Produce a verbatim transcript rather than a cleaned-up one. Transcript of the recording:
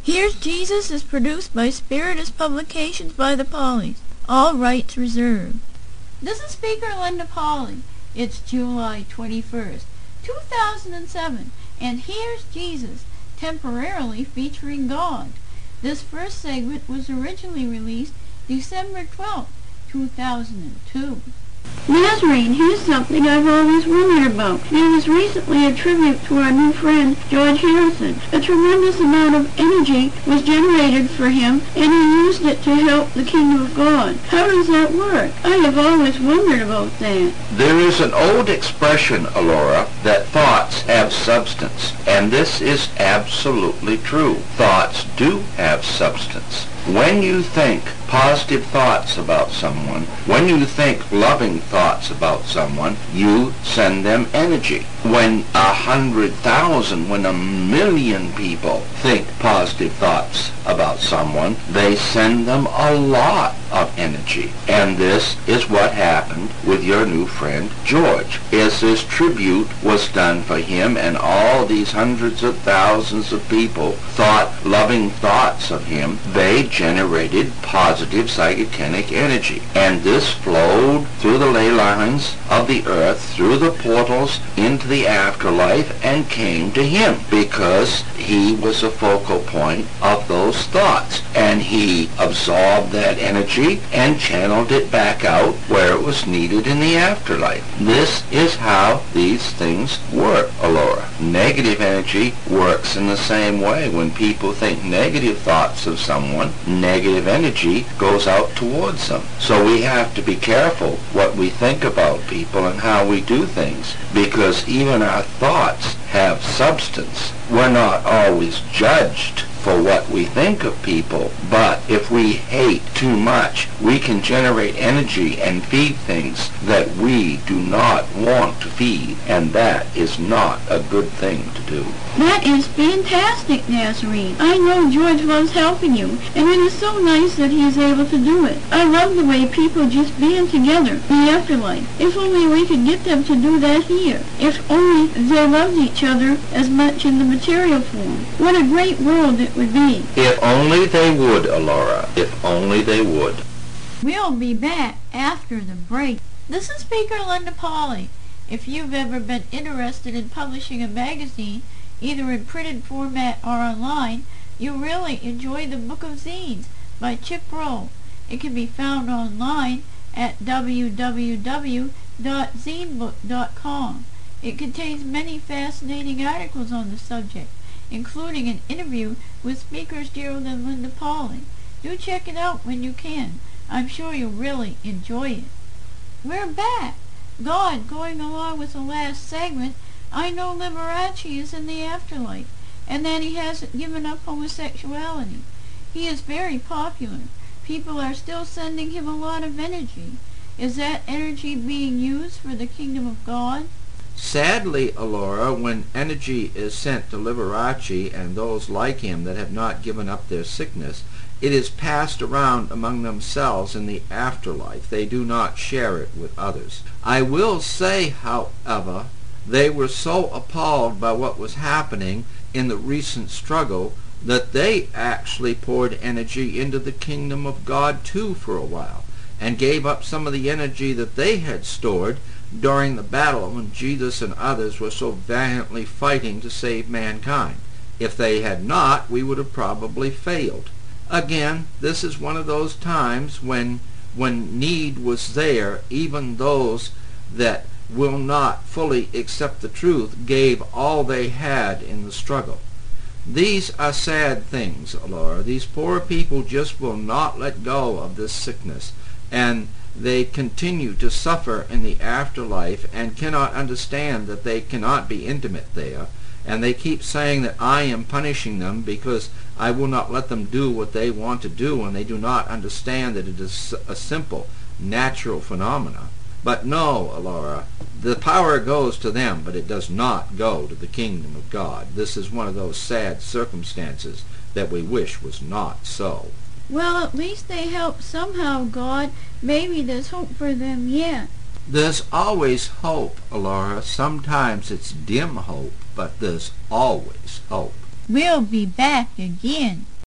Here's Jesus is produced by Spiritus Publications by the Pauleys. All rights reserved. This is Speaker Linda Pauley. It's July twenty-first, two thousand seven, and here's Jesus, temporarily featuring God. This first segment was originally released December twelfth, two thousand two. Nazarene, here's something I've always wondered about. There was recently a tribute to our new friend, George Harrison. A tremendous amount of energy was generated for him, and he used it to help the kingdom of God. How does that work? I have always wondered about that. There is an old expression, Alora, that thoughts have substance, and this is absolutely true. Thoughts do have substance. When you think positive thoughts about someone, when you think loving thoughts about someone, you send them energy. When a hundred thousand, when a million people think positive thoughts about someone, they send them a lot of energy. And this is what happened with your new friend George. As this tribute was done for him, and all these hundreds of thousands of people thought loving thoughts of him, they generated positive psychokinetic energy. And this flowed through the ley lines of the earth, through the portals into the afterlife, and came to him because he was a focal point of those thoughts. And he absorbed that energy and channeled it back out where it was needed in the afterlife. This is how these things work, Alora. Negative energy works in the same way. When people think negative thoughts of someone, negative energy goes out towards them. So we have to be careful what we think about people and how we do things, because even our thoughts have substance. We're not always judged for what we think of people, but if we hate too much, we can generate energy and feed things that we do not want to feed, and that is not a good thing to do. That is fantastic, Nazarene. I know George loves helping you, and it is so nice that he is able to do it. I love the way people just band together in the afterlife. If only we could get them to do that here. If only they loved each other as much in the material form. What a great world it would be. If only they would, Alora. If only they would. We'll be back after the break. This is Speaker Linda Pauley. If you've ever been interested in publishing a magazine, either in printed format or online, you'll really enjoy the Book of Zines by Chip Rowe. It can be found online at w w w dot zine book dot com. It contains many fascinating articles on the subject, including an interview with speakers Gerald and Linda Pauley. Do check it out when you can. I'm sure you'll really enjoy it. We're back. God, going along with the last segment, I know Liberace is in the afterlife, and that he hasn't given up homosexuality. He is very popular. People are still sending him a lot of energy. Is that energy being used for the kingdom of God? Sadly, Alora, when energy is sent to Liberace and those like him that have not given up their sickness, it is passed around among themselves in the afterlife. They do not share it with others. I will say, however, they were so appalled by what was happening in the recent struggle that they actually poured energy into the kingdom of God too for a while, and gave up some of the energy that they had stored during the battle when Jesus and others were so valiantly fighting to save mankind. If they had not, we would have probably failed. Again, this is one of those times when when need was there, even those that will not fully accept the truth gave all they had in the struggle. These are sad things, Laura. These poor people just will not let go of this sickness, and they continue to suffer in the afterlife and cannot understand that they cannot be intimate there. And they keep saying that I am punishing them because I will not let them do what they want to do, and they do not understand that it is a simple, natural phenomena. But no, Laura, the power goes to them, but it does not go to the kingdom of God. This is one of those sad circumstances that we wish was not so. Well, at least they help somehow, God. Maybe there's hope for them yet. There's always hope, Laura. Sometimes it's dim hope, but there's always hope. We'll be back again.